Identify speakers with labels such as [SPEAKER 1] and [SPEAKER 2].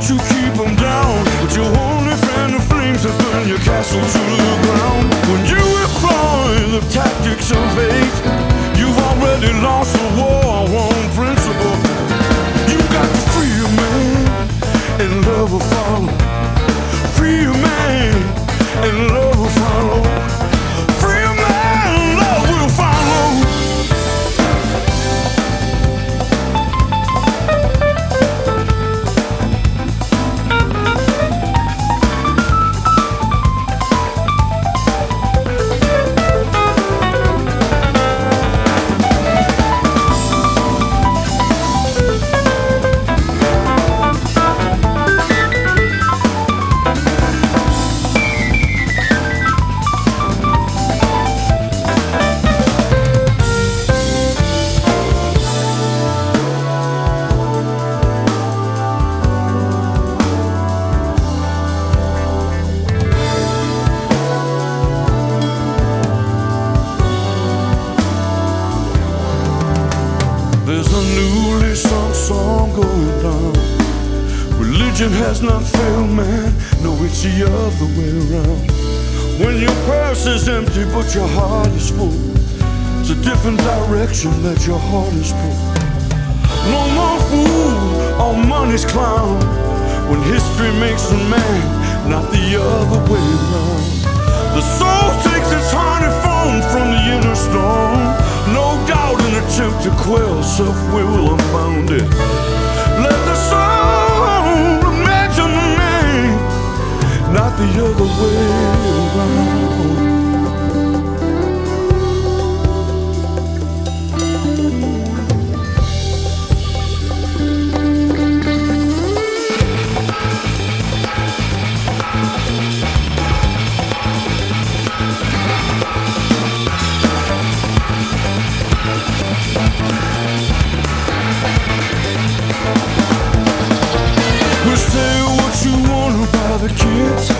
[SPEAKER 1] want to keep them down, but you only fan the flames that burn your castle to the ground. When you employ the tactics of hate, you've already lost the war on principle. You got to free your man, and love will follow. Free your man, and love will follow. Free your man, love will follow. There's a newly sung song going down. Religion has not failed man, no, it's the other way around. When your purse is empty but your heart is full, it's a different direction that your heart is pulled. No more fool or money's clown, when history makes a man, not the other way around. The soul takes its honeycomb from the inner storm, no doubt an attempt to quell self-will unbounded. Let the soul imagine the name, not the other way around. Say what you want about the kids,